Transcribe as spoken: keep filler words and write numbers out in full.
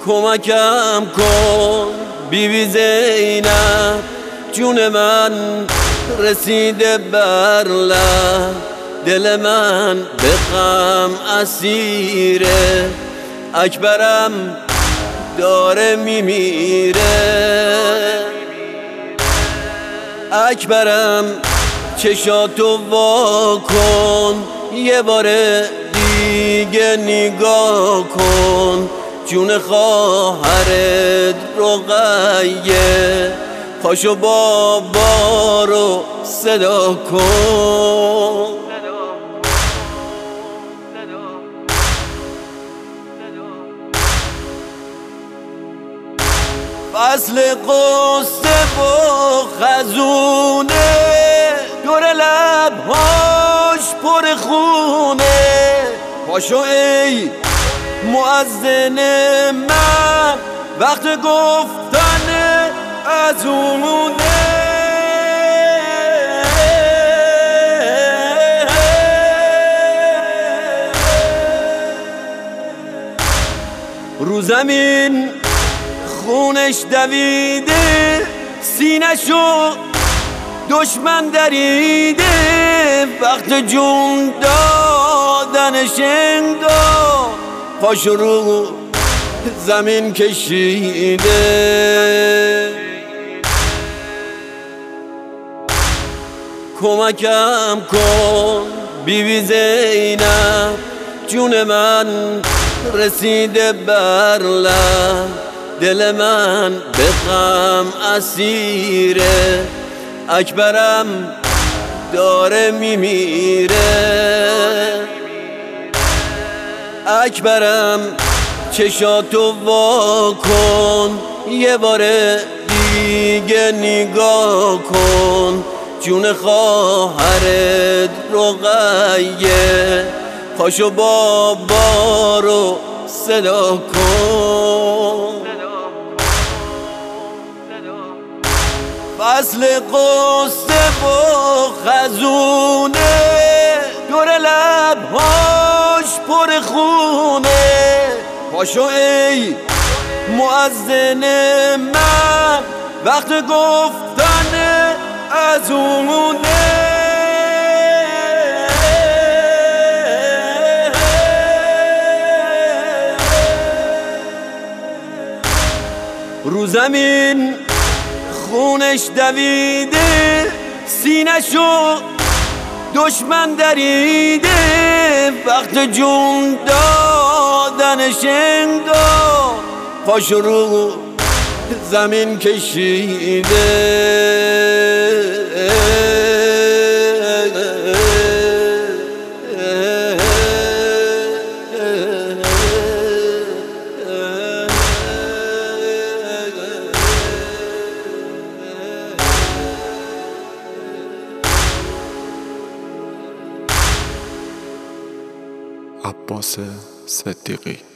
کمکم کن بی بی زینب، جون من رسیده بر لب، دل من به غم اسیره، اکبرم داره میمیره. اکبرم چشاتو وا کن، یه بار دیگه نگاه کن، جون خواهرت رقیه، پاشو بابا رو صدا کن. فصل قصه و خزونه، دور لبهاش پر خونه، پاشو ای مؤذن من، وقت گفتن ازونه. رو زمین خونش دویده، سینه‌شو دشمن دریده، وقت جون دادنش انگار پاشو رو زمین کشیده. کمکم کن بی بی زینب، جون من رسیده بر لب، دل من به غم اسیره، اکبرم داره میمیره. اکبرم چشاتو وا کن، یه بار دیگه نگاه کن، جون خواهرت رقیه، پاشو بابا رو صدا کن. فصل قصه و خزونه، دور لبهاش پر خونه، پاشو ای مؤذن من، وقت گفتن ازونه. رو زمین خونش دویده، سینه‌شو دشمن دریده، وقت جون دادنش انگار پاشو رو زمین کشیده. عباس صدیقی.